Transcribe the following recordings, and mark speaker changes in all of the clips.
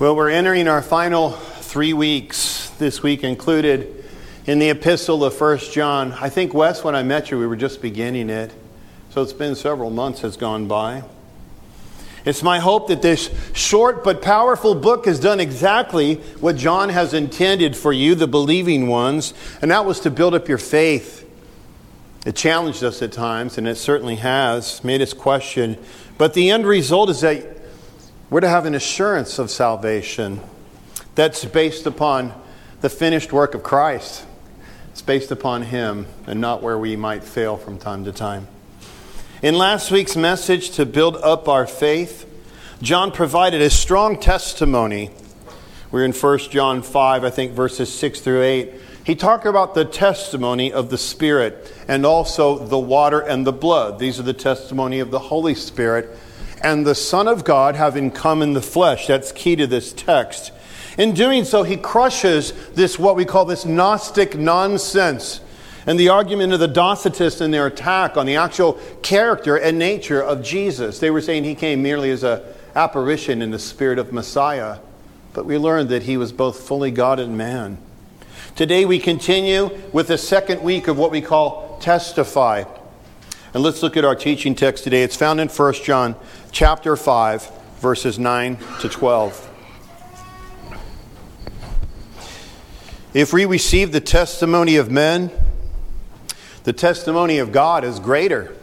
Speaker 1: Well, we're entering our final 3 weeks, this week included, in the epistle of 1 John. I think, Wes, when I met you, we were just beginning it. So it's been several months has gone by. It's my hope that this short but powerful book has done exactly what John has intended for you, the believing ones, and that was to build up your faith. It challenged us at times, and it certainly has, made us question. But the end result is that we're to have an assurance of salvation that's based upon the finished work of Christ. It's based upon Him and not where we might fail from time to time. In last week's message to build up our faith, John provided a strong testimony. We're in 1 John 5, I think verses 6 through 8. He talked about the testimony of the Spirit and also the water and the blood. These are the testimony of the Holy Spirit and the Son of God having come in the flesh. That's key to this text. In doing so, he crushes this, what we call this Gnostic nonsense, and the argument of the Docetists in their attack on the actual character and nature of Jesus. They were saying he came merely as an apparition in the spirit of Messiah, but we learned that he was both fully God and man. Today we continue with the second week of what we call Testify. And let's look at our teaching text today. It's found in 1 John chapter 5, verses 9 to 12. If we receive the testimony of men, the testimony of God is greater.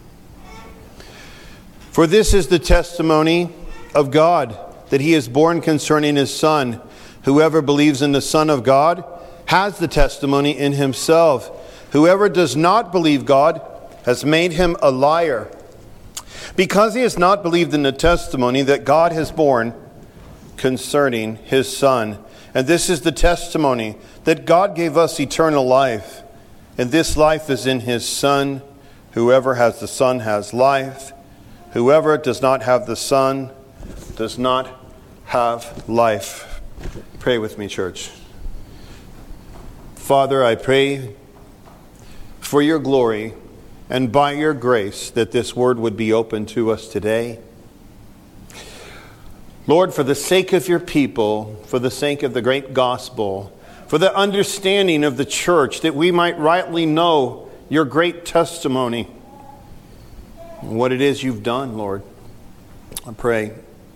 Speaker 1: For this is the testimony of God, that He is born concerning His Son. Whoever believes in the Son of God has the testimony in himself. Whoever does not believe God has made him a liar, because he has not believed in the testimony that God has borne concerning His Son. And this is the testimony, that God gave us eternal life, and this life is in His Son. Whoever has the Son has life. Whoever does not have the Son does not have life. Pray with me, church. Father, I pray for Your glory and by Your grace that this word would be open to us today. Lord, for the sake of Your people, for the sake of the great gospel, for the understanding of the church, that we might rightly know Your great testimony, what it is You've done, Lord. I pray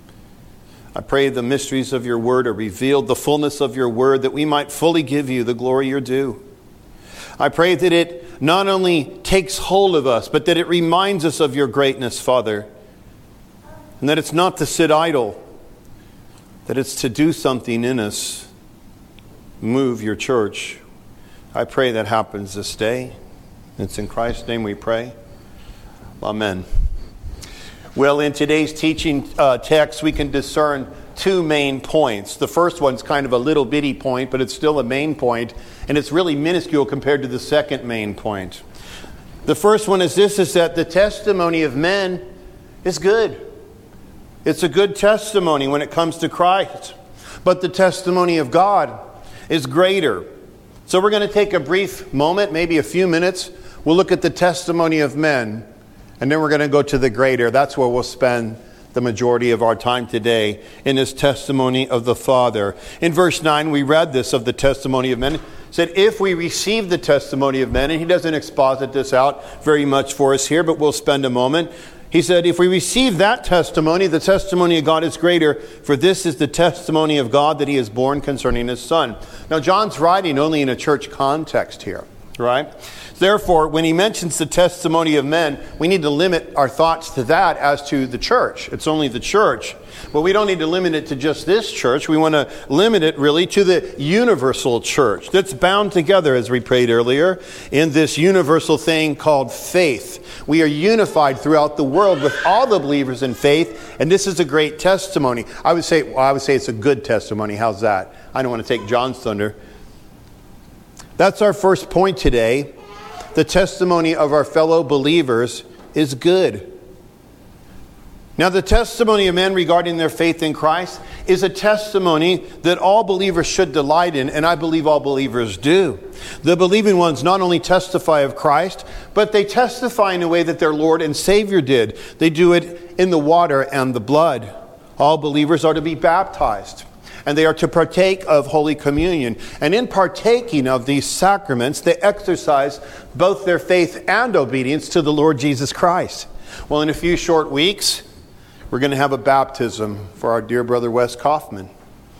Speaker 1: the mysteries of Your word are revealed, the fullness of Your word, that we might fully give You the glory You're due. I pray that it not only takes hold of us, but that it reminds us of Your greatness, Father, and that it's not to sit idle, that it's to do something in us, move Your church. I pray that happens this day. It's in Christ's name we pray. Amen. Well, in today's teaching text, we can discern two main points. The first one's kind of a little bitty point, but it's still a main point, and it's really minuscule compared to the second main point. The first one is this, is that the testimony of men is good. It's a good testimony when it comes to Christ. But the testimony of God is greater. So we're going to take a brief moment, maybe a few minutes. We'll look at the testimony of men, and then we're going to go to the greater. That's where we'll spend the majority of our time today, in this testimony of the Father. In verse 9, we read this of the testimony of men. It said, if we receive the testimony of men, and he doesn't exposit this out very much for us here, but we'll spend a moment. He said, if we receive that testimony, the testimony of God is greater, for this is the testimony of God, that He is born concerning His Son. Now, John's writing only in a church context here, right? Therefore, when he mentions the testimony of men, we need to limit our thoughts to that as to the church. It's only the church. But we don't need to limit it to just this church. We want to limit it really to the universal church that's bound together, as we prayed earlier, in this universal thing called faith. We are unified throughout the world with all the believers in faith, and this is a great testimony. I would say it's a good testimony. How's that? I don't want to take John's thunder. That's our first point today. The testimony of our fellow believers is good. Now, the testimony of men regarding their faith in Christ is a testimony that all believers should delight in, and I believe all believers do. The believing ones not only testify of Christ, but they testify in a way that their Lord and Savior did. They do it in the water and the blood. All believers are to be baptized. and they are to partake of Holy Communion. And in partaking of these sacraments, they exercise both their faith and obedience to the Lord Jesus Christ. Well, in a few short weeks, we're going to have a baptism for our dear brother Wes Kaufman.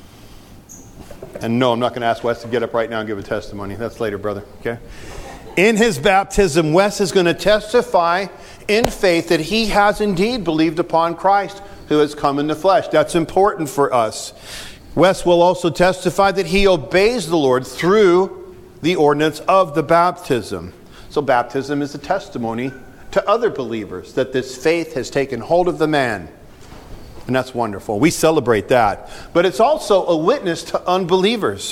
Speaker 1: And no, I'm not going to ask Wes to get up right now and give a testimony. That's later, brother. Okay? In his baptism, Wes is going to testify in faith that he has indeed believed upon Christ who has come in the flesh. That's important for us. Wes will also testify that he obeys the Lord through the ordinance of the baptism. So baptism is a testimony to other believers that this faith has taken hold of the man. And that's wonderful. We celebrate that. But it's also a witness to unbelievers.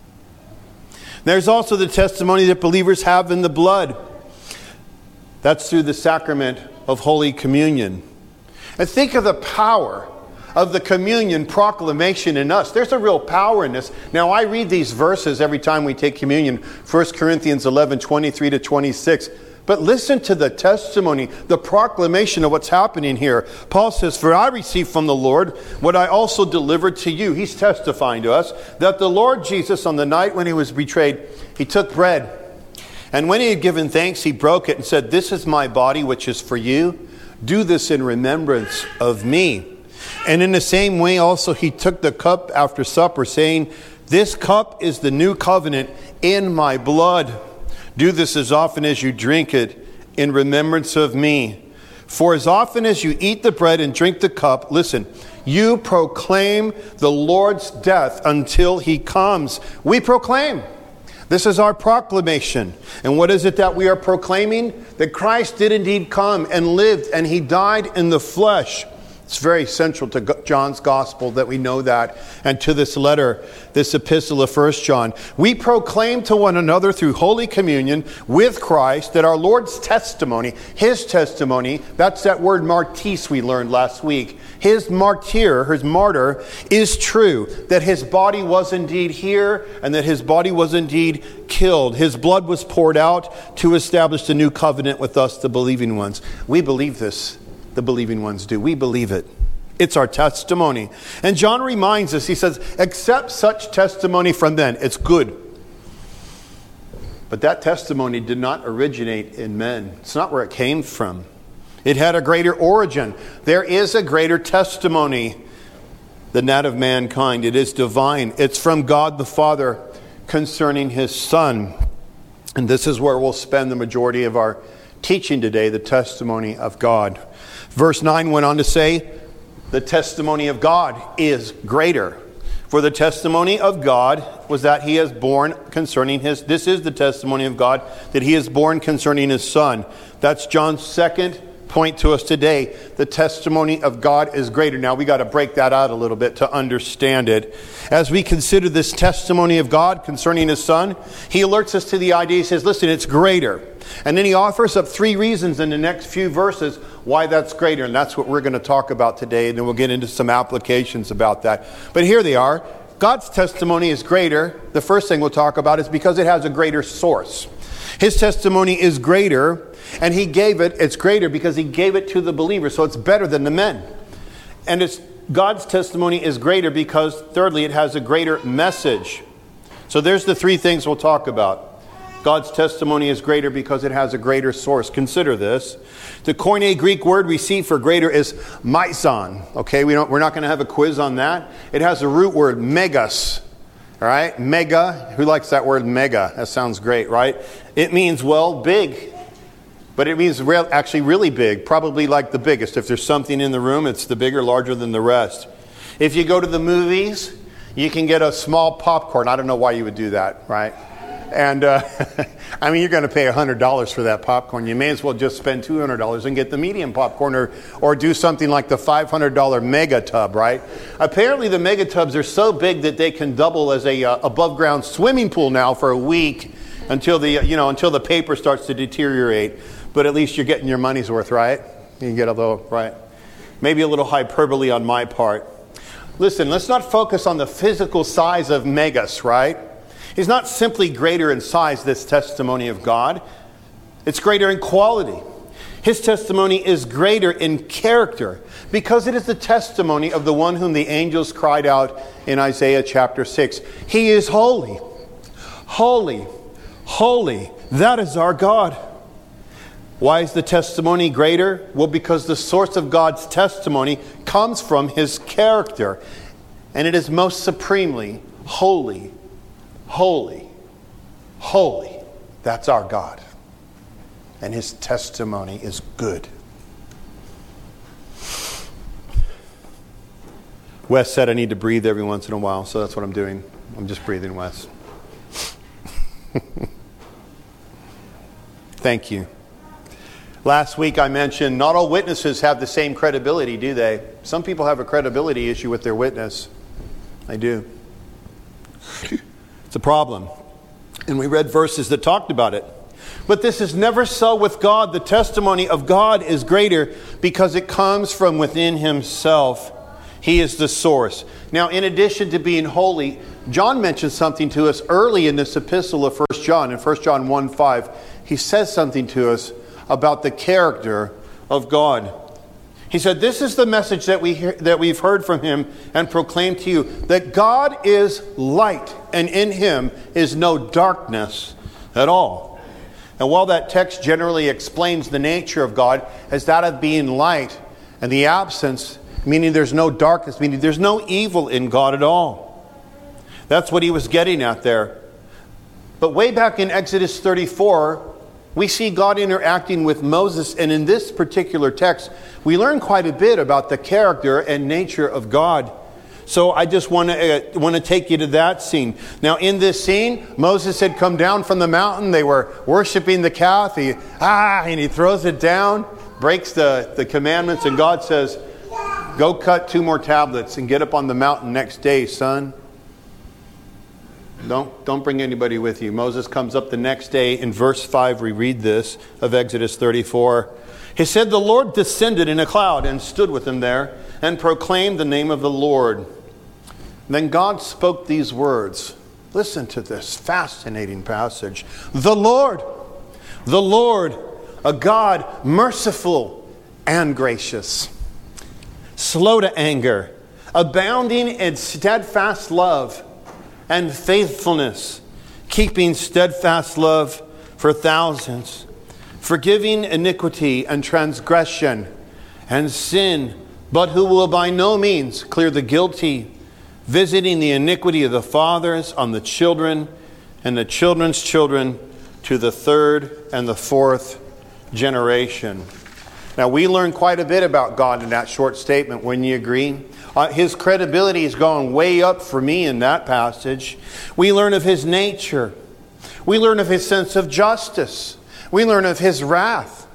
Speaker 1: There's also the testimony that believers have in the blood. That's through the sacrament of Holy Communion. And think of the power of the communion proclamation in us. There's a real power in this. Now, I read these verses every time we take communion. 1 Corinthians 11, 23 to 26. But listen to the testimony, the proclamation of what's happening here. Paul says, "For I received from the Lord what I also delivered to you." He's testifying to us that the Lord Jesus, on the night when he was betrayed, he took bread. And when he had given thanks, he broke it and said, "This is my body, which is for you. Do this in remembrance of me." And in the same way also he took the cup after supper, saying, "This cup is the new covenant in my blood. Do this as often as you drink it in remembrance of me. For as often as you eat the bread and drink the cup," listen, "you proclaim the Lord's death until he comes." We proclaim. This is our proclamation. And what is it that we are proclaiming? That Christ did indeed come and lived, and he died in the flesh. It's very central to John's gospel that we know that, and to this letter, this epistle of 1 John. We proclaim to one another through Holy Communion with Christ that our Lord's testimony, his testimony, that's that word martis we learned last week. His martyr, his martyr, is true. That his body was indeed here, and that his body was indeed killed. His blood was poured out to establish the new covenant with us, the believing ones. We believe this. The believing ones do. We believe it. It's our testimony. And John reminds us, he says, accept such testimony from men. It's good. But that testimony did not originate in men. It's not where it came from. It had a greater origin. There is a greater testimony than that of mankind. It is divine. It's from God the Father concerning his Son. And this is where we'll spend the majority of our teaching today, the testimony of God. Verse 9 went on to say, the testimony of God is greater. For the testimony of God was that he has borne concerning his... This is the testimony of God, that he has borne concerning his Son. That's John's second point to us today. The testimony of God is greater. Now we got to break that out a little bit to understand it. As we consider this testimony of God concerning his Son, he alerts us to the idea. He says, listen, it's greater. And then he offers up 3 reasons in the next few verses why that's greater. And that's what we're going to talk about today. And then we'll get into some applications about that. But here they are. God's testimony is greater. The first thing we'll talk about is because it has a greater source. His testimony is greater, and it's greater because he gave it to the believers, so it's better than the men. And God's testimony is greater because, thirdly, it has a greater message. So there's the 3 things we'll talk about. God's testimony is greater because it has a greater source. Consider this. The Koine Greek word we see for greater is meison. Okay, we're not going to have a quiz on that. It has a root word, megas. All right, mega. Who likes that word, mega? That sounds great, right? It means, well, big. But it means actually really big, probably like the biggest. If there's something in the room, it's the bigger, larger than the rest. If you go to the movies, you can get a small popcorn. I don't know why you would do that, right? And, I mean, you're going to pay $100 for that popcorn. You may as well just spend $200 and get the medium popcorn or do something like the $500 mega tub, right? Apparently the mega tubs are so big that they can double as a above-ground swimming pool now for a week until the paper starts to deteriorate. But at least you're getting your money's worth, right? You can get a little, right? Maybe a little hyperbole on my part. Listen, let's not focus on the physical size of megas, right? He's not simply greater in size, this testimony of God. It's greater in quality. His testimony is greater in character because it is the testimony of the one whom the angels cried out in Isaiah chapter 6. He is holy, holy, holy. That is our God. Why is the testimony greater? Well, because the source of God's testimony comes from His character. And it is most supremely holy, holy, holy. That's our God. And His testimony is good. Wes said I need to breathe every once in a while, so that's what I'm doing. I'm just breathing, Wes. Thank you. Last week I mentioned not all witnesses have the same credibility, do they? Some people have a credibility issue with their witness. They do. It's a problem. And we read verses that talked about it. But this is never so with God. The testimony of God is greater because it comes from within Himself. He is the source. Now, in addition to being holy, John mentions something to us early in this epistle of 1 John. In 1 John 1:5, he says something to us about the character of God. He said, this is the message that we've heard from Him and proclaimed to you, that God is light, and in Him is no darkness at all. And while that text generally explains the nature of God as that of being light, and the absence, meaning there's no darkness, meaning there's no evil in God at all. That's what he was getting at there. But way back in Exodus 34, we see God interacting with Moses, and in this particular text, we learn quite a bit about the character and nature of God. So I just want to take you to that scene. Now, in this scene, Moses had come down from the mountain. They were worshiping the calf. And he throws it down, breaks the commandments, and God says, go cut 2 more tablets and get up on the mountain next day, son. Don't bring anybody with you. Moses comes up the next day. In verse 5, we read this of Exodus 34. He said, the Lord descended in a cloud and stood with him there and proclaimed the name of the Lord. Then God spoke these words. Listen to this fascinating passage. The Lord, a God merciful and gracious, slow to anger, abounding in steadfast love and faithfulness, keeping steadfast love for thousands, forgiving iniquity and transgression and sin, but who will by no means clear the guilty, visiting the iniquity of the fathers on the children and the children's children to the 3rd and the 4th generation. Now, we learn quite a bit about God in that short statement, wouldn't you agree? His credibility is going way up for me in that passage. We learn of His nature. We learn of His sense of justice. We learn of His wrath.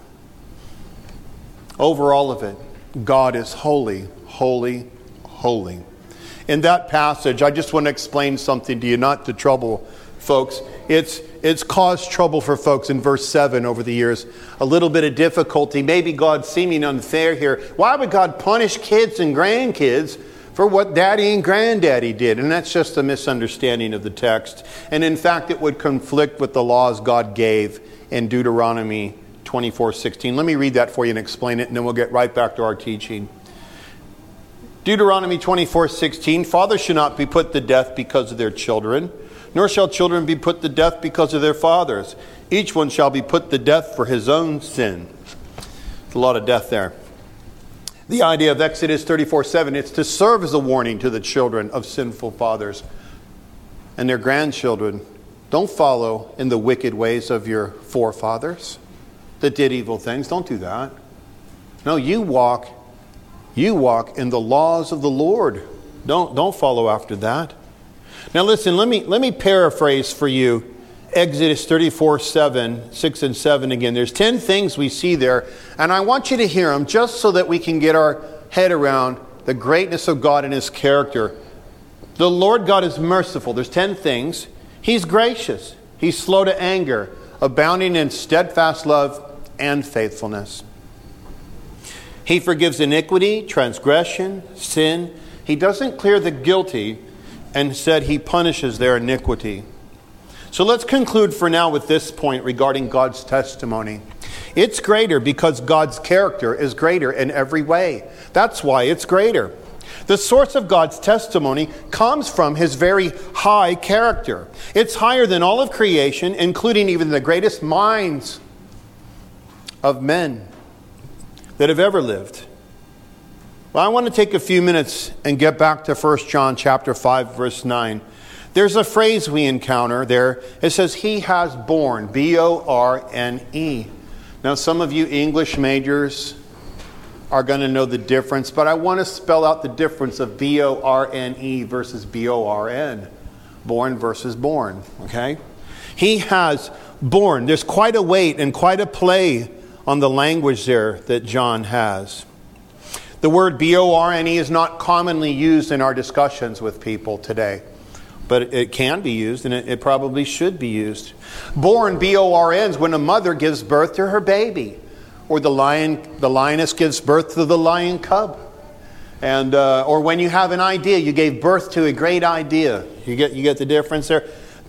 Speaker 1: Over all of it, God is holy, holy, holy. In that passage, I just want to explain something to you, not to trouble folks. It's caused trouble for folks in verse 7 over the years. A little bit of difficulty. Maybe God's seeming unfair here. Why would God punish kids and grandkids for what daddy and granddaddy did? And that's just a misunderstanding of the text. And in fact, it would conflict with the laws God gave in Deuteronomy 24:16. Let me read that for you and explain it, and then we'll get right back to our teaching. Deuteronomy 24:16, fathers should not be put to death because of their children, nor shall children be put to death because of their fathers. Each one shall be put to death for his own sin. There's a lot of death there. The idea of Exodus 34:7, it's to serve as a warning to the children of sinful fathers and their grandchildren. Don't follow in the wicked ways of your forefathers that did evil things. Don't do that. No, you walk in the laws of the Lord. Don't follow after that. Now listen, let me paraphrase for you Exodus 34:7, 6 and 7 again. There's 10 things we see there, and I want you to hear them just so that we can get our head around the greatness of God and His character. The Lord God is merciful. There's 10 things. He's gracious. He's slow to anger, abounding in steadfast love and faithfulness. He forgives iniquity, transgression, sin. He doesn't clear the guilty, and said He punishes their iniquity. So let's conclude for now with this point regarding God's testimony. It's greater because God's character is greater in every way. That's why it's greater. The source of God's testimony comes from his very high character. It's higher than all of creation, including even the greatest minds of men that have ever lived. Well, I want to take a few minutes and get back to 1 John chapter 5, verse 9. There's a phrase we encounter there. It says, he has borne, B-O-R-N-E. Now, some of you English majors are going to know the difference, but I want to spell out the difference of B-O-R-N-E versus B-O-R-N. Born versus born, okay? He has borne. There's quite a weight and quite a play on the language there that John has. The word B-O-R-N-E is not commonly used in our discussions with people today, but it can be used, and it probably should be used. Born, B-O-R-N, is when a mother gives birth to her baby, or the lioness gives birth to the lion cub, and or when you have an idea, you gave birth to a great idea. You get the difference there.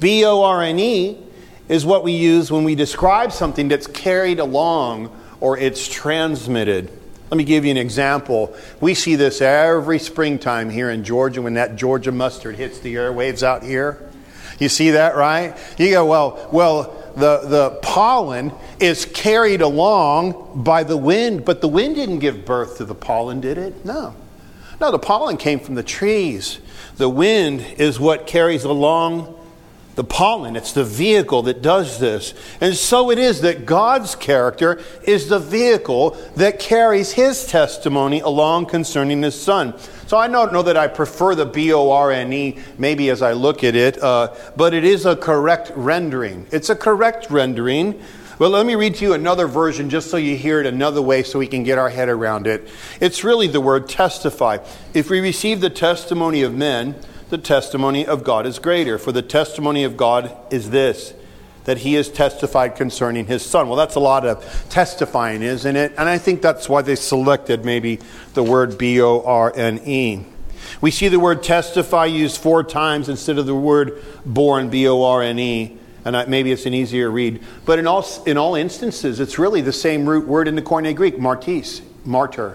Speaker 1: B-O-R-N-E is what we use when we describe something that's carried along or it's transmitted. Let me give you an example. We see this every springtime here in Georgia when that Georgia mustard hits the airwaves out here. You see that, right? You go, well, the pollen is carried along by the wind, but the wind didn't give birth to the pollen, did it? No, the pollen came from the trees. The wind is what carries along the pollen. It's the vehicle that does this. And so it is that God's character is the vehicle that carries his testimony along concerning his Son. So I don't know that I prefer the B-O-R-N-E maybe as I look at it, but it is a correct rendering. It's a correct rendering. Well, let me read to you another version just so you hear it another way so we can get our head around it. It's really the word testify. If we receive the testimony of men, the testimony of God is greater. For the testimony of God is this, that he has testified concerning his Son. Well, that's a lot of testifying, isn't it? And I think that's why they selected maybe the word B-O-R-N-E. We see the word testify used 4 times instead of the word born, B-O-R-N-E. And maybe it's an easier read. But in all instances, it's really the same root word in the Koine Greek, martis, martyr.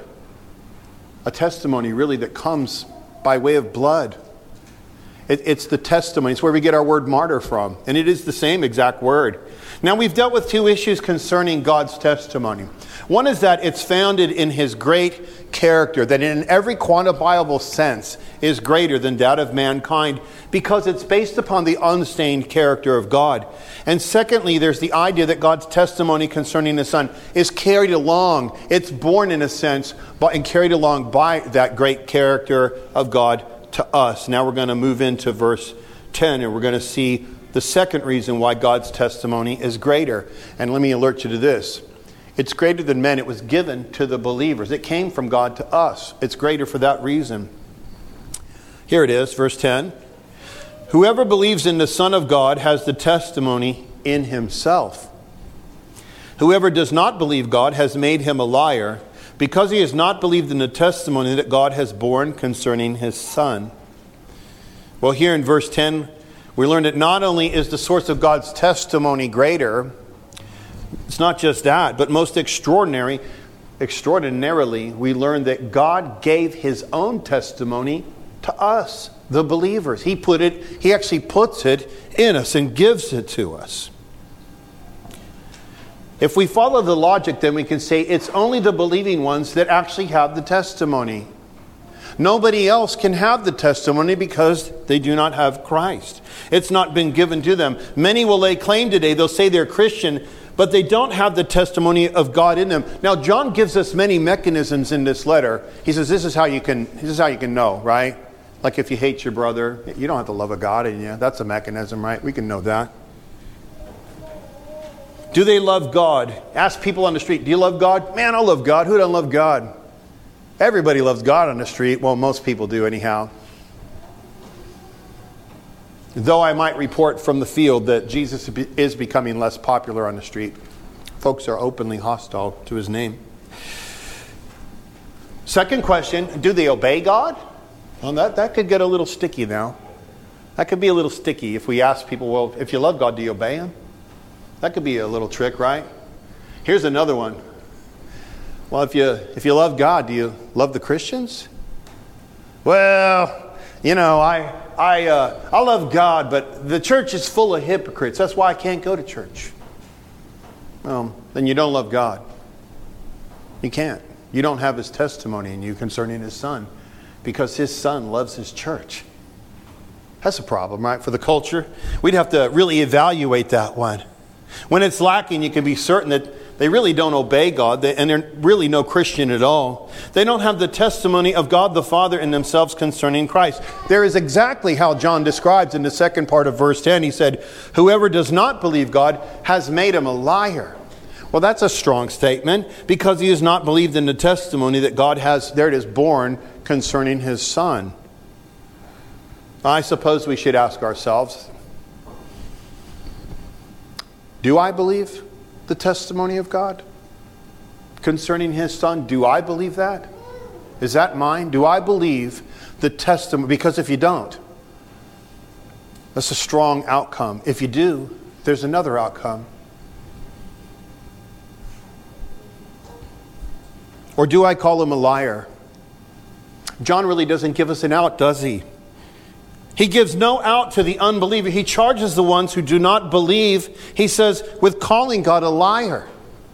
Speaker 1: A testimony really that comes by way of blood. It's the testimony. It's where we get our word martyr from. And it is the same exact word. Now, we've dealt with 2 issues concerning God's testimony. One is that it's founded in his great character, that in every quantifiable sense is greater than that of mankind, because it's based upon the unstained character of God. And secondly, there's the idea that God's testimony concerning the Son is carried along. It's born, in a sense, and carried along by that great character of God to us. Now we're going to move into verse 10, and we're going to see the second reason why God's testimony is greater. And let me alert you to this. It's greater than men. It was given to the believers. It came from God to us. It's greater for that reason. Here it is, verse 10. Whoever believes in the Son of God has the testimony in himself. Whoever does not believe God has made him a liar, because he has not believed in the testimony that God has borne concerning his Son. Well, here in verse 10, we learn that not only is the source of God's testimony greater, it's not just that, but most extraordinarily, we learn that God gave his own testimony to us, the believers. He actually puts it in us and gives it to us. If we follow the logic, then we can say it's only the believing ones that actually have the testimony. Nobody else can have the testimony because they do not have Christ. It's not been given to them. Many will lay claim today, they'll say they're Christian, but they don't have the testimony of God in them. Now, John gives us many mechanisms in this letter. He says this is how you can know, right? Like if you hate your brother, you don't have the love of God in you. That's a mechanism, right? We can know that. Do they love God? Ask people on the street, do you love God? Man, I love God. Who doesn't love God? Everybody loves God on the street. Well, most people do anyhow. Though I might report from the field that Jesus is becoming less popular on the street. Folks are openly hostile to his name. Second question, do they obey God? Well, that could get a little sticky now. That could be a little sticky if we ask people, well, if you love God, do you obey him? That could be a little trick, right? Here's another one. Well, if you love God, do you love the Christians? Well, I love God, but the church is full of hypocrites. That's why I can't go to church. Well, then you don't love God. You can't. You don't have His testimony in you concerning His Son, because His Son loves His church. That's a problem, right? For the culture, we'd have to really evaluate that one. When it's lacking, you can be certain that they really don't obey God, and they're really no Christian at all. They don't have the testimony of God the Father in themselves concerning Christ. There is exactly how John describes in the second part of verse 10. He said, "Whoever does not believe God has made him a liar." Well, that's a strong statement, because he has not believed in the testimony that God has, there it is, borne concerning His Son. I suppose we should ask ourselves, do I believe the testimony of God concerning His Son? Do I believe that? Is that mine? Do I believe the testimony? Because if you don't, that's a strong outcome. If you do, there's another outcome. Or do I call him a liar? John really doesn't give us an out, does he? He gives no out to the unbeliever. He charges the ones who do not believe, he says, with calling God a liar.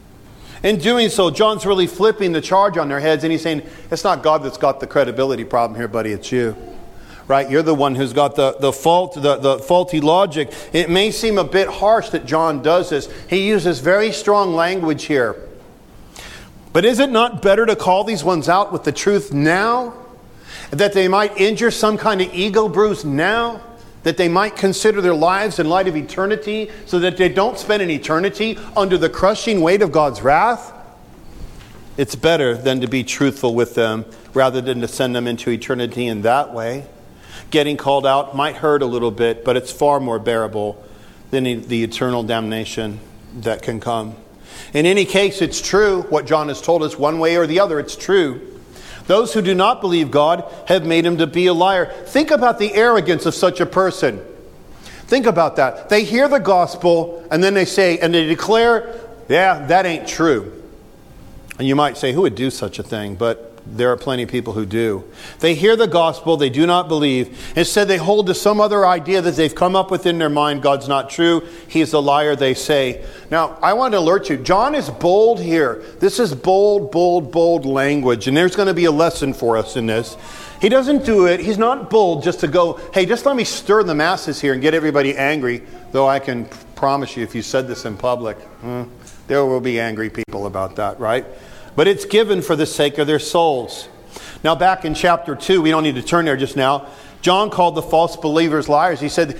Speaker 1: In doing so, John's really flipping the charge on their heads, and he's saying, it's not God that's got the credibility problem here, buddy, it's you. Right? You're the one who's got the faulty logic. It may seem a bit harsh that John does this. He uses very strong language here. But is it not better to call these ones out with the truth now? That they might injure some kind of ego bruise now? That they might consider their lives in light of eternity, so that they don't spend an eternity under the crushing weight of God's wrath? It's better than to be truthful with them rather than to send them into eternity in that way. Getting called out might hurt a little bit, but it's far more bearable than the eternal damnation that can come. In any case, it's true. What John has told us, one way or the other, it's true. Those who do not believe God have made him to be a liar. Think about the arrogance of such a person. Think about that. They hear the gospel, and then they say, and they declare, yeah, that ain't true. And you might say, who would do such a thing? But there are plenty of people who do. They hear the gospel, they do not believe. Instead, they hold to some other idea that they've come up with in their mind. God's not true. He's a liar, they say. Now, I want to alert you. John is bold here. This is bold language. And there's going to be a lesson for us in this. He doesn't do it. He's not bold just to go, hey, just let me stir the masses here and get everybody angry. Though I can promise you, if you said this in public, there will be angry people about that, right? But it's given for the sake of their souls. Now back in chapter 2, we don't need to turn there just now. John called the false believers liars. He said,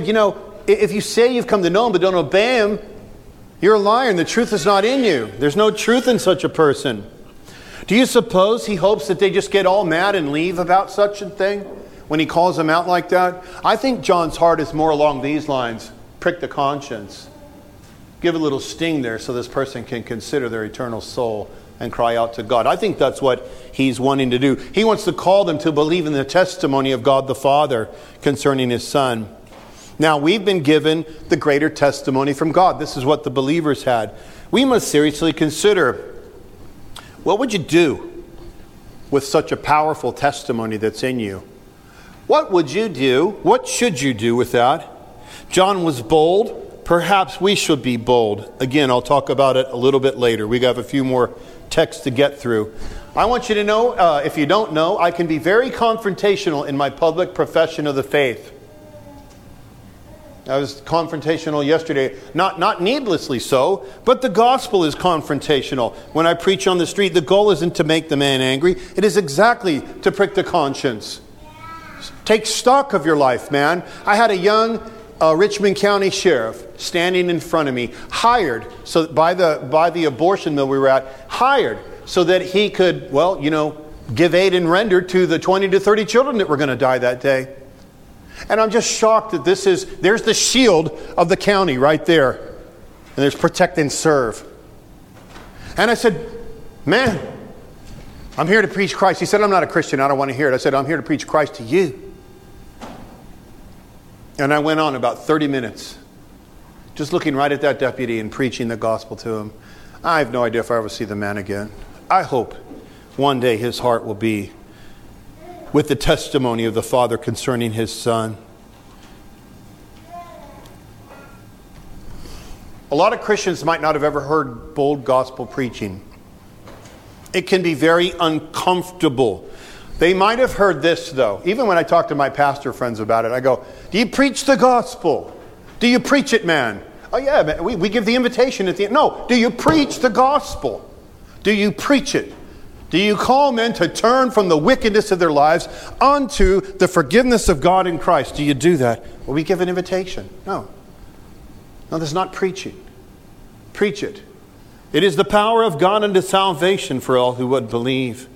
Speaker 1: if you say you've come to know him but don't obey him, you're a liar and the truth is not in you. There's no truth in such a person. Do you suppose he hopes that they just get all mad and leave about such a thing when he calls them out like that? I think John's heart is more along these lines. Prick the conscience. Give a little sting there so this person can consider their eternal soul and cry out to God. I think that's what he's wanting to do. He wants to call them to believe in the testimony of God the Father concerning his Son. Now, we've been given the greater testimony from God. This is what the believers had. We must seriously consider, what would you do with such a powerful testimony that's in you? What would you do? What should you do with that? John was bold. Perhaps we should be bold. Again, I'll talk about it a little bit later. We have a few more texts to get through. I want you to know, if you don't know, I can be very confrontational in my public profession of the faith. I was confrontational yesterday, not needlessly so, but the gospel is confrontational. When I preach on the street, the goal isn't to make the man angry. It is exactly to prick the conscience. Take stock of your life, man. I had a young Richmond County sheriff standing in front of me, hired so by the abortion mill we were at, hired so that he could, give aid and render to the 20 to 30 children that were going to die that day. And I'm just shocked that there's the shield of the county right there. And there's protect and serve. And I said, man, I'm here to preach Christ. He said, I'm not a Christian. I don't want to hear it. I said, I'm here to preach Christ to you. And I went on about 30 minutes, just looking right at that deputy and preaching the gospel to him. I have no idea if I ever see the man again. I hope one day his heart will be with the testimony of the Father concerning his Son. A lot of Christians might not have ever heard bold gospel preaching. It can be very uncomfortable. They might have heard this, though. Even when I talk to my pastor friends about it, I go, do you preach the gospel? Do you preach it, man? Oh, yeah, man. We give the invitation at the end. No, do you preach the gospel? Do you preach it? Do you call men to turn from the wickedness of their lives unto the forgiveness of God in Christ? Do you do that? Well, we give an invitation. No, that's not preaching. Preach it. It is the power of God unto salvation for all who would believe.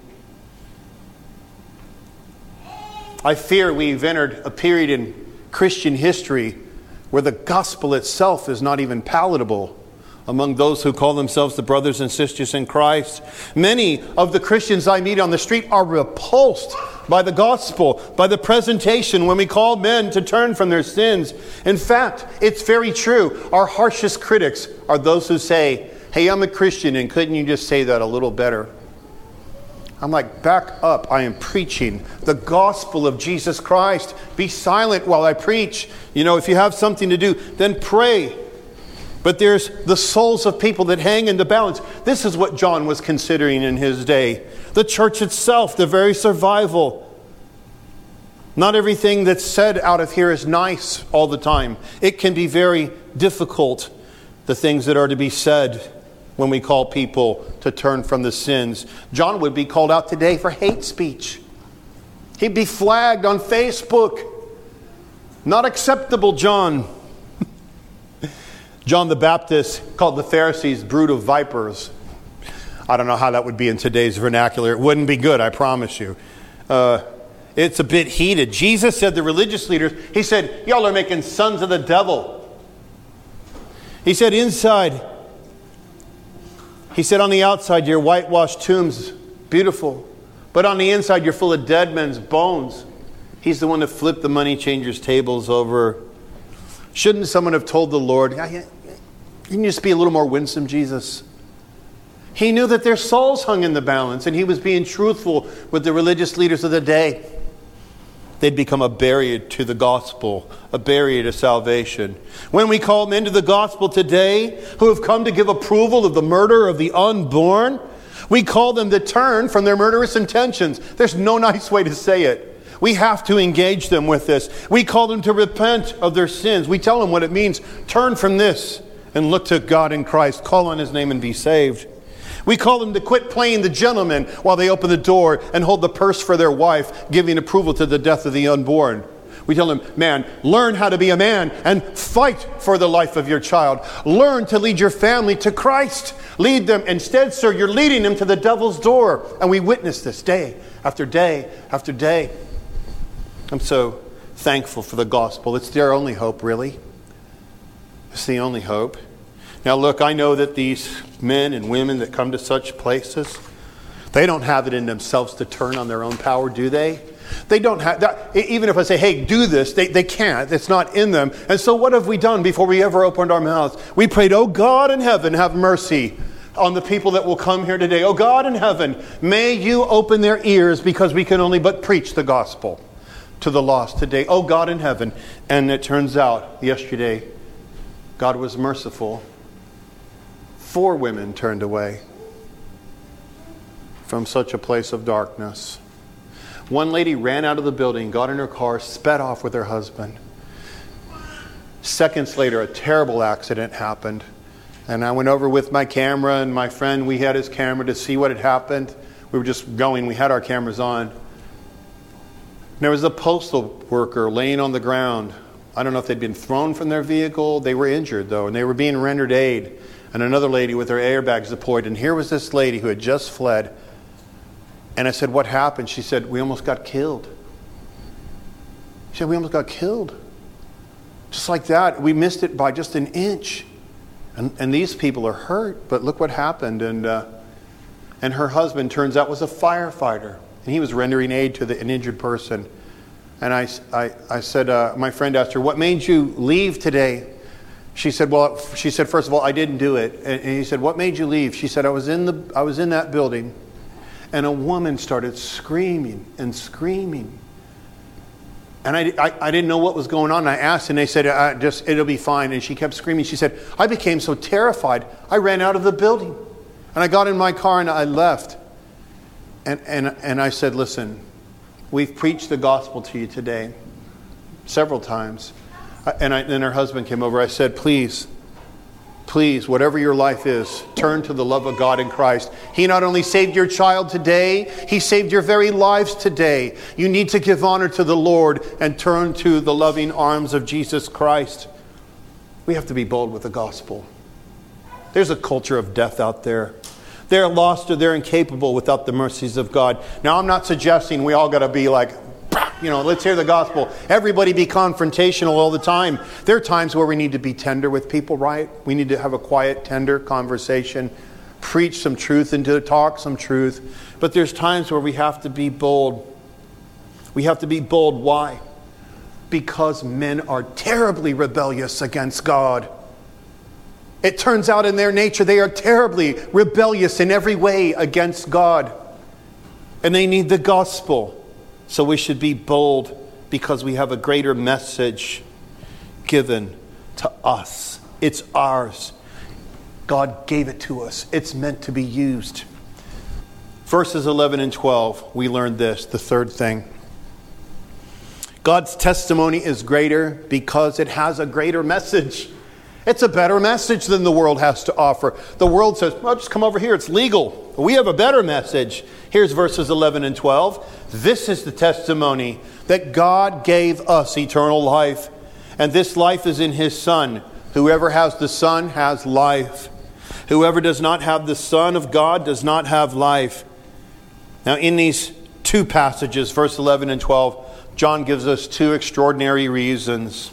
Speaker 1: I fear we've entered a period in Christian history where the gospel itself is not even palatable among those who call themselves the brothers and sisters in Christ. Many of the Christians I meet on the street are repulsed by the gospel, by the presentation when we call men to turn from their sins. In fact, it's very true. Our harshest critics are those who say, hey, I'm a Christian, and couldn't you just say that a little better? I'm like, back up. I am preaching the gospel of Jesus Christ. Be silent while I preach. If you have something to do, then pray. But there's the souls of people that hang in the balance. This is what John was considering in his day. The church itself, the very survival. Not everything that's said out of here is nice all the time. It can be very difficult, the things that are to be said when we call people to turn from the sins. John would be called out today for hate speech. He'd be flagged on Facebook. Not acceptable, John. John the Baptist called the Pharisees brood of vipers. I don't know how that would be in today's vernacular. It wouldn't be good, I promise you. It's a bit heated. Jesus said the religious leaders, he said, y'all are making sons of the devil. He said inside, he said on the outside you're whitewashed tombs, beautiful. But on the inside you're full of dead men's bones. He's the one that flipped the money changers' tables over. Shouldn't someone have told the Lord, can you just be a little more winsome, Jesus? He knew that their souls hung in the balance, and he was being truthful with the religious leaders of the day. They'd become a barrier to the gospel, a barrier to salvation. When we call men to the gospel today, who have come to give approval of the murder of the unborn, we call them to turn from their murderous intentions. There's no nice way to say it. We have to engage them with this. We call them to repent of their sins. We tell them what it means. Turn from this and look to God in Christ. Call on his name and be saved. We call them to quit playing the gentleman while they open the door and hold the purse for their wife, giving approval to the death of the unborn. We tell them, man, learn how to be a man and fight for the life of your child. Learn to lead your family to Christ. Lead them. Instead, sir, you're leading them to the devil's door. And we witness this day after day after day. I'm so thankful for the gospel. It's their only hope, really. It's the only hope. Now look, I know that these men and women that come to such places, they don't have it in themselves to turn on their own power, do they? They don't have that. Even if I say, hey, do this, they can't. It's not in them. And so what have we done before we ever opened our mouths? We prayed, oh God in heaven, have mercy on the people that will come here today. Oh God in heaven, may you open their ears, because we can only but preach the gospel to the lost today. Oh God in heaven. And it turns out yesterday God was merciful. 4 women turned away from such a place of darkness. One lady ran out of the building, got in her car, sped off with her husband. Seconds later, a terrible accident happened. And I went over with my camera, and my friend, we had his camera to see what had happened. We were just going. We had our cameras on. There was a postal worker laying on the ground. I don't know if they'd been thrown from their vehicle. They were injured, though, and they were being rendered aid. And another lady with her airbags deployed. And here was this lady who had just fled. And I said, what happened? She said, we almost got killed. She said, we almost got killed. Just like that. We missed it by just an inch. And these people are hurt. But look what happened. And her husband, turns out, was a firefighter. And he was rendering aid to an injured person. And I said, my friend asked her, what made you leave today? She said, first of all, I didn't do it. And he said, what made you leave? She said, I was in that building, and a woman started screaming and screaming. And I didn't know what was going on. I asked, and they said, it'll be fine. And she kept screaming. She said, I became so terrified, I ran out of the building. And I got in my car and I left. And I said, listen, we've preached the gospel to you today several times. And then her husband came over. I said, please, whatever your life is, turn to the love of God in Christ. He not only saved your child today, He saved your very lives today. You need to give honor to the Lord and turn to the loving arms of Jesus Christ. We have to be bold with the gospel. There's a culture of death out there. They're lost or they're incapable without the mercies of God. Now, I'm not suggesting we all got to be like, let's hear the gospel. Everybody be confrontational all the time. There are times where we need to be tender with people, right? We need to have a quiet, tender conversation, preach some truth and to talk some truth. But there's times where we have to be bold. We have to be bold. Why? Because men are terribly rebellious against God. It turns out in their nature they are terribly rebellious in every way against God. And they need the gospel. So we should be bold because we have a greater message given to us. It's ours. God gave it to us. It's meant to be used. Verses 11 and 12, we learned this, the third thing. God's testimony is greater because it has a greater message. It's a better message than the world has to offer. The world says, well, just come over here. It's legal. We have a better message. Here's verses 11 and 12. This is the testimony that God gave us eternal life. And this life is in His Son. Whoever has the Son has life. Whoever does not have the Son of God does not have life. Now in these two passages, verse 11 and 12, John gives us two extraordinary reasons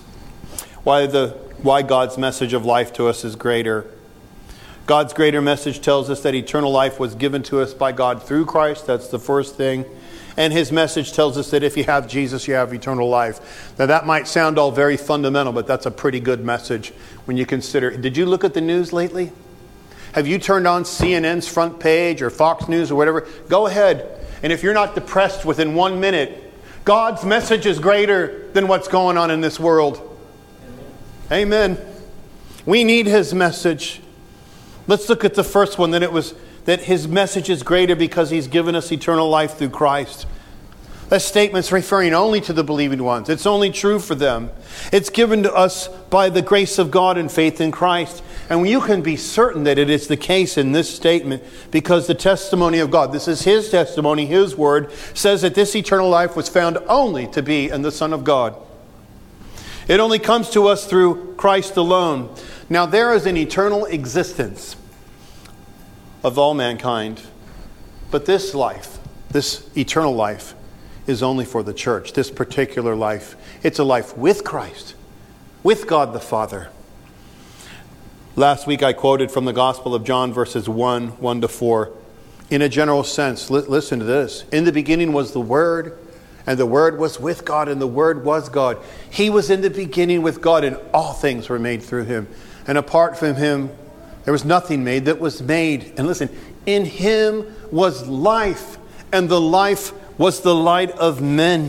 Speaker 1: why God's message of life to us is greater. God's greater message tells us that eternal life was given to us by God through Christ. That's the first thing. And His message tells us that if you have Jesus, you have eternal life. Now that might sound all very fundamental, but that's a pretty good message when you consider. Did you look at the news lately? Have you turned on CNN's front page or Fox News or whatever? Go ahead. And if you're not depressed within 1 minute, God's message is greater than what's going on in this world. Amen. We need His message. Let's look at the first one, that His message is greater because He's given us eternal life through Christ. That statement's referring only to the believing ones. It's only true for them. It's given to us by the grace of God and faith in Christ. And you can be certain that it is the case in this statement because the testimony of God, this is His testimony, His word, says that this eternal life was found only to be in the Son of God. It only comes to us through Christ alone. Now there is an eternal existence of all mankind. But this life, this eternal life, is only for the church. This particular life. It's a life with Christ, with God the Father. Last week I quoted from the Gospel of John verses 1 to 4. In a general sense, listen to this. In the beginning was the Word, and the Word was with God, and the Word was God. He was in the beginning with God, and all things were made through Him. And apart from Him, there was nothing made that was made. And listen, in Him was life, and the life was the light of men.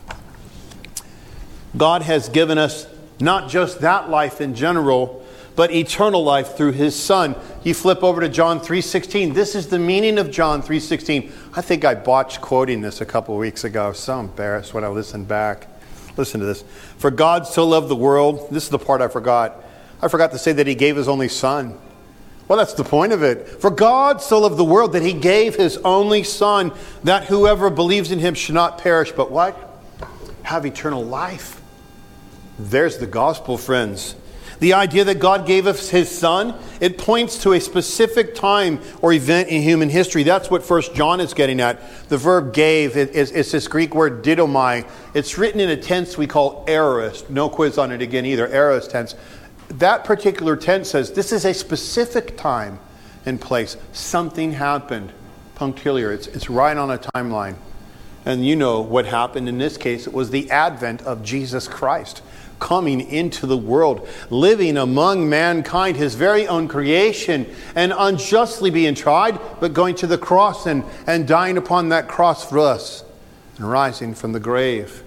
Speaker 1: God has given us not just that life in general, but eternal life through His Son. You flip over to John 3:16. This is the meaning of John 3:16. I think I botched quoting this a couple of weeks ago. I was so embarrassed when I listened back. Listen to this. For God so loved the world. This is the part I forgot. I forgot to say that He gave His only Son. Well, that's the point of it. For God so loved the world that He gave His only Son, that whoever believes in Him should not perish, but what? Have eternal life. There's the gospel, friends. The idea that God gave us His Son, it points to a specific time or event in human history. That's what 1 John is getting at. The verb gave, it's this Greek word didomai. It's written in a tense we call aorist. No quiz on it again either, aorist tense. That particular tense says this is a specific time and place. Something happened. Punctiliar. It's right on a timeline. And you know what happened in this case. It was the advent of Jesus Christ. coming into the world, living among mankind, his very own creation, and unjustly being tried, but going to the cross and dying upon that cross for us, and rising from the grave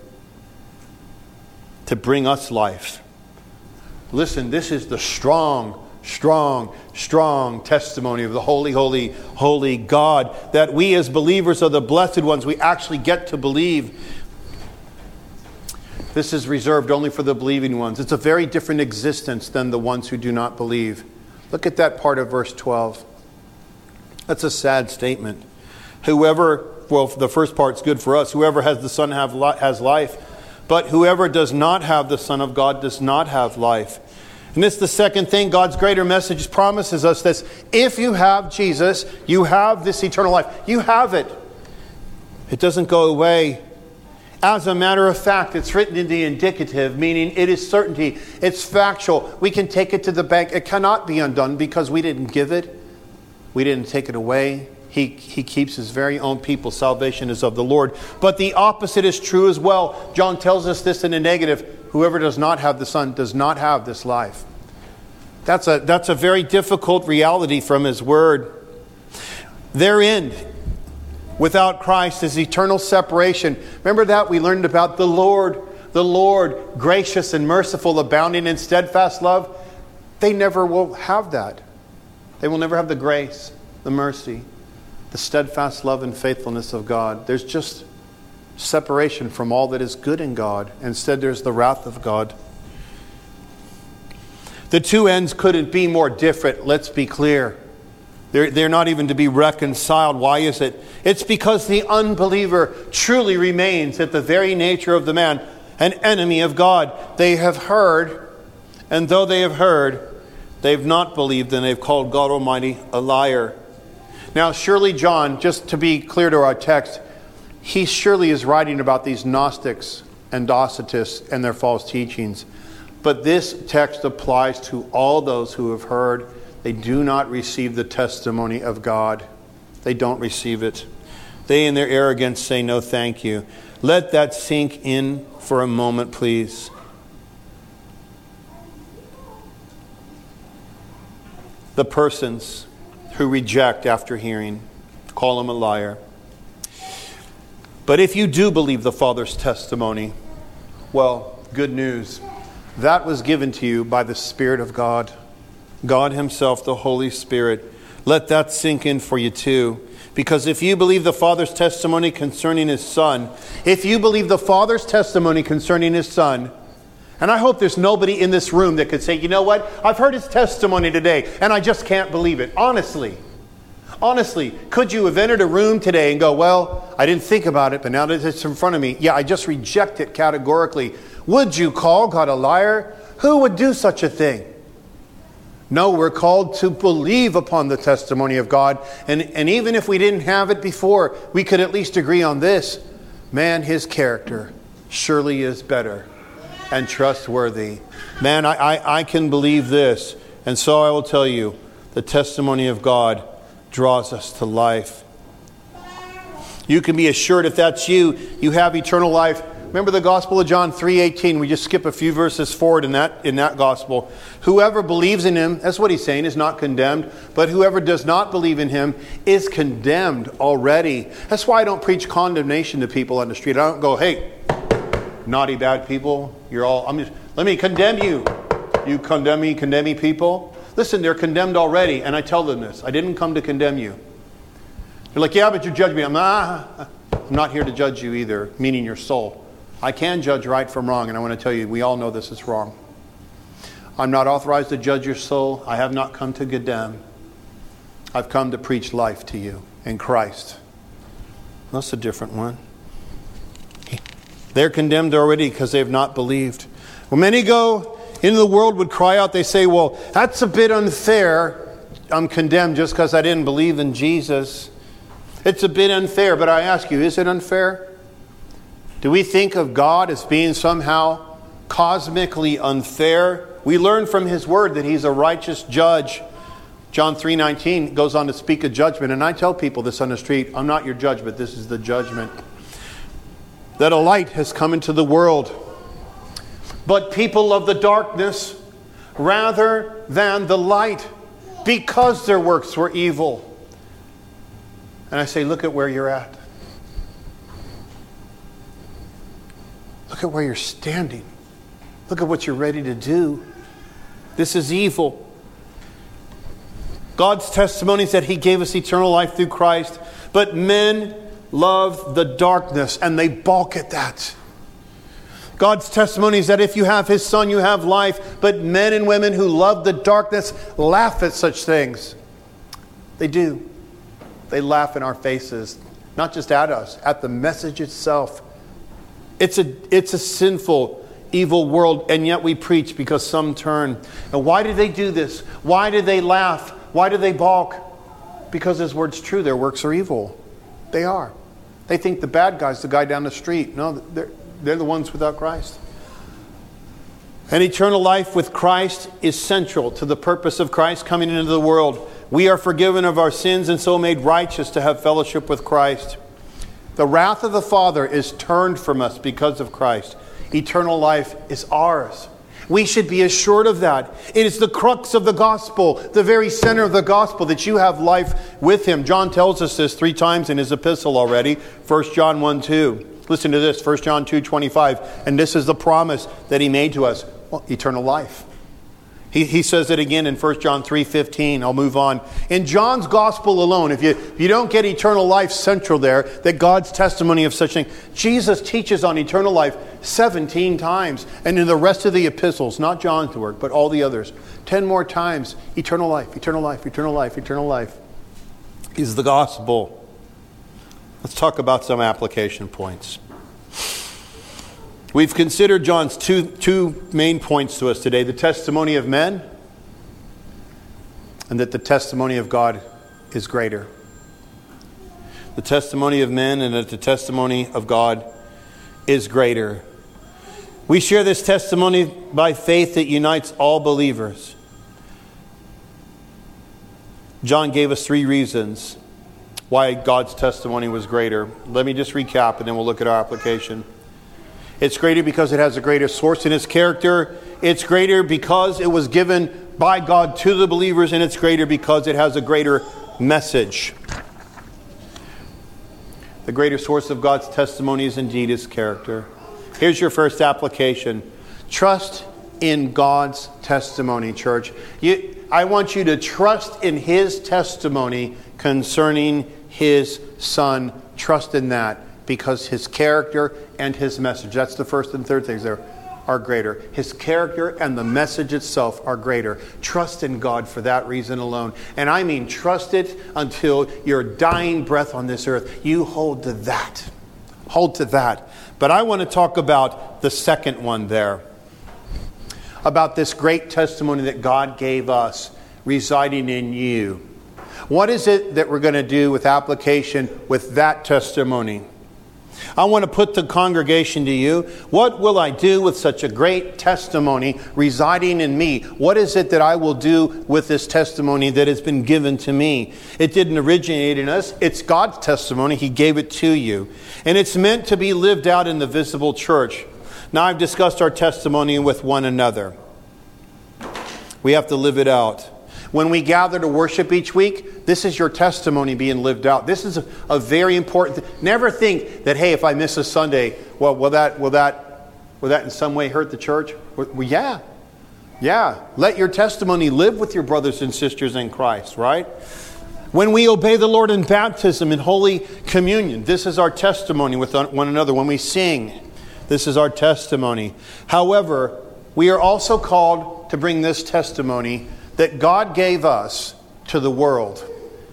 Speaker 1: to bring us life. Listen, this is the strong testimony of the holy, holy, holy God, that we as believers of the blessed ones, we actually get to believe. This is reserved only for the believing ones. It's a very different existence than the ones who do not believe. Look at that part of verse 12. That's a sad statement. The first part's good for us. Whoever has the Son has life. But whoever does not have the Son of God does not have life. And this is the second thing. God's greater message promises us this. If you have Jesus, you have this eternal life. You have it. It doesn't go away. As a matter of fact, it's written in the indicative, meaning it is certainty. It's factual. We can take it to the bank. It cannot be undone because we didn't give it. We didn't take it away. He keeps his very own people. Salvation is of the Lord. But the opposite is true as well. John tells us this in a negative. Whoever does not have the Son does not have this life. That's a very difficult reality from his word. Therein, without Christ, is eternal separation. Remember that? We learned about the Lord, gracious and merciful, abounding in steadfast love. They never will have that. They will never have the grace, the mercy, the steadfast love and faithfulness of God. There's just separation from all that is good in God. Instead, there's the wrath of God. The two ends couldn't be more different. Let's be clear. They're not even to be reconciled. Why is it? It's because the unbeliever truly remains at the very nature of the man, an enemy of God. They have heard, and though they have heard, they've not believed, and they've called God Almighty a liar. Now, surely John, just to be clear to our text, he surely is writing about these Gnostics and Docetists and their false teachings. But this text applies to all those who have heard. They do not receive the testimony of God. They don't receive it. They in their arrogance say no thank you. Let that sink in for a moment, please. The persons who reject after hearing, call him a liar. But if you do believe the Father's testimony, well, good news. That was given to you by the Spirit of God. God himself, the Holy Spirit. Let that sink in for you too. Because if you believe the Father's testimony concerning his Son, if you believe the Father's testimony concerning his Son, and I hope there's nobody in this room that could say, you know what, I've heard his testimony today, and I just can't believe it. Honestly, could you have entered a room today and go, well, I didn't think about it, but now that it's in front of me, yeah, I just reject it categorically. Would you call God a liar? Who would do such a thing? No, we're called to believe upon the testimony of God. And even if we didn't have it before, we could at least agree on this. Man, his character surely is better and trustworthy. Man, I can believe this. And so I will tell you, the testimony of God draws us to life. You can be assured if that's you, you have eternal life. Remember the Gospel of John 3:18. We just skip a few verses forward in that Gospel. Whoever believes in him, that's what he's saying, is not condemned. But whoever does not believe in him is condemned already. That's why I don't preach condemnation to people on the street. I don't go, hey, naughty bad people, let me condemn you. You condemning people. Listen, they're condemned already, and I tell them this. I didn't come to condemn you. They're like, yeah, but you judge me. I'm not here to judge you either, meaning your soul. I can judge right from wrong, and I want to tell you, we all know this is wrong. I'm not authorized to judge your soul. I have not come to condemn. I've come to preach life to you in Christ. That's a different one. They're condemned already because they have not believed. When many go into the world would cry out, they say, well, that's a bit unfair. I'm condemned just because I didn't believe in Jesus. It's a bit unfair, but I ask you, is it unfair? Do we think of God as being somehow cosmically unfair? We learn from his word that he's a righteous judge. John 3:19 goes on to speak of judgment. And I tell people this on the street, I'm not your judge, but this is the judgment. That a light has come into the world. but people love the darkness rather than the light, because their works were evil. And I say, look at where you're at. Look at where you're standing. Look at what you're ready to do. This is evil. God's testimony is that He gave us eternal life through Christ, but men love the darkness and they balk at that. God's testimony is that if you have His Son, you have life, but men and women who love the darkness laugh at such things. They do. They laugh in our faces, not just at us, at the message itself. It's a sinful, evil world, and yet we preach because some turn. And why do they do this? Why do they laugh? Why do they balk? Because His word's true. Their works are evil. They are. They think the bad guy's the guy down the street. No, they're the ones without Christ. And eternal life with Christ is central to the purpose of Christ coming into the world. We are forgiven of our sins and so made righteous to have fellowship with Christ. The wrath of the Father is turned from us because of Christ. Eternal life is ours. We should be assured of that. It is the crux of the gospel, the very center of the gospel, that you have life with Him. John tells us this 3 times in his epistle already. 1 John 1:2. Listen to this, 1 John 2:25. And this is the promise that He made to us. Well, eternal life. He says it again in 1 John 3:15. I'll move on. In John's gospel alone, if you don't get eternal life central there, that God's testimony of such thing, Jesus teaches on eternal life 17 times. And in the rest of the epistles, not John's work, but all the others, 10 more times, eternal life, eternal life, eternal life, eternal life is the gospel. Let's talk about some application points. We've considered John's two main points to us today. The testimony of men, and that the testimony of God is greater. The testimony of men, and that the testimony of God is greater. We share this testimony by faith that unites all believers. John gave us 3 reasons why God's testimony was greater. Let me just recap and then we'll look at our application. It's greater because it has a greater source in its character. It's greater because it was given by God to the believers. And it's greater because it has a greater message. The greater source of God's testimony is indeed His character. Here's your first application. Trust in God's testimony, church. I want you to trust in His testimony concerning His Son. Trust in that. Because His character and His message, that's the first and third things there, are greater. His character and the message itself are greater. Trust in God for that reason alone. And I mean trust it until your dying breath on this earth. You hold to that. Hold to that. But I want to talk about the second one there. About this great testimony that God gave us residing in you. What is it that we're going to do with application with that testimony? I want to put the congregation to you. What will I do with such a great testimony residing in me? What is it that I will do with this testimony that has been given to me? It didn't originate in us. It's God's testimony. He gave it to you. And it's meant to be lived out in the visible church. Now, I've discussed our testimony with one another. We have to live it out. When we gather to worship each week, this is your testimony being lived out. This is a very important thing. Never think that, hey, if I miss a Sunday, well, will that in some way hurt the church? Well, yeah. Let your testimony live with your brothers and sisters in Christ, right? When we obey the Lord in baptism and Holy Communion, this is our testimony with one another. When we sing, this is our testimony. However, we are also called to bring this testimony that God gave us to the world.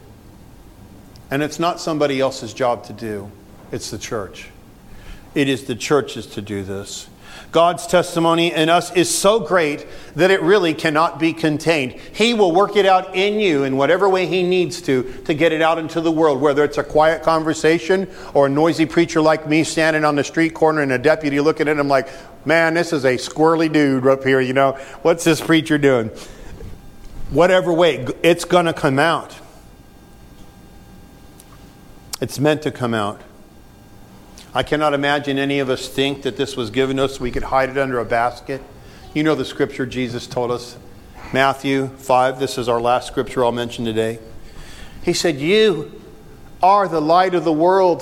Speaker 1: And it's not somebody else's job to do. It's the church. It is the church's to do this. God's testimony in us is so great that it really cannot be contained. He will work it out in you in whatever way He needs to get it out into the world. Whether it's a quiet conversation or a noisy preacher like me standing on the street corner and a deputy looking at him like, man, this is a squirrely dude up here, you know. What's this preacher doing? Whatever way, it's going to come out. It's meant to come out. I cannot imagine any of us think that this was given to us so we could hide it under a basket. You know the scripture Jesus told us. Matthew 5, this is our last scripture I'll mention today. He said, you are the light of the world.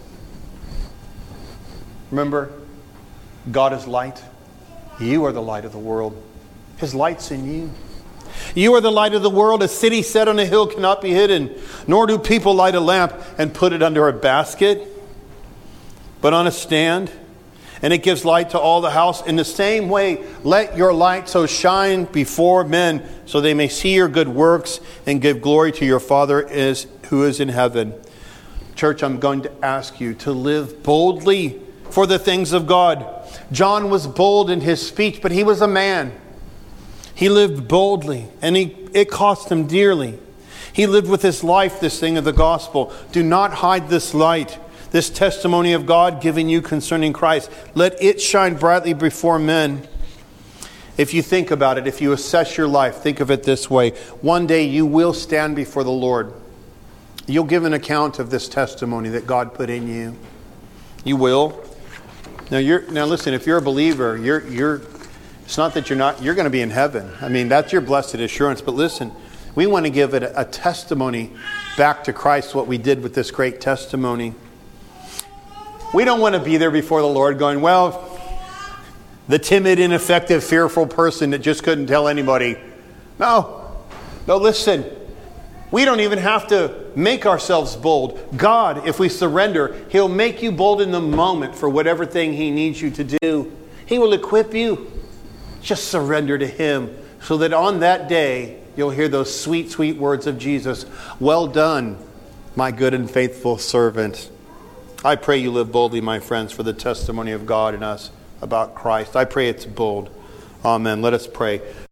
Speaker 1: Remember, God is light. You are the light of the world. His light's in you. You are the light of the world. A city set on a hill cannot be hidden, nor do people light a lamp and put it under a basket, but on a stand, and it gives light to all the house. In the same way, let your light so shine before men, so they may see your good works and give glory to your Father who is in heaven. Church, I'm going to ask you to live boldly for the things of God. John was bold in his speech, but he was a man. He lived boldly, and it cost him dearly. He lived with his life this thing of the gospel. Do not hide this light, this testimony of God given you concerning Christ. Let it shine brightly before men. If you think about it, if you assess your life, think of it this way. One day you will stand before the Lord. You'll give an account of this testimony that God put in you. You will. Now listen, if you're a believer, it's not that you're going to be in heaven. I mean, that's your blessed assurance. But listen, we want to give it a testimony back to Christ, what we did with this great testimony. We don't want to be there before the Lord going, well, the timid, ineffective, fearful person that just couldn't tell anybody. No, listen. We don't even have to make ourselves bold. God, if we surrender, He'll make you bold in the moment for whatever thing He needs you to do. He will equip you. Just surrender to Him so that on that day, you'll hear those sweet, sweet words of Jesus. Well done, my good and faithful servant. I pray you live boldly, my friends, for the testimony of God in us about Christ. I pray it's bold. Amen. Let us pray.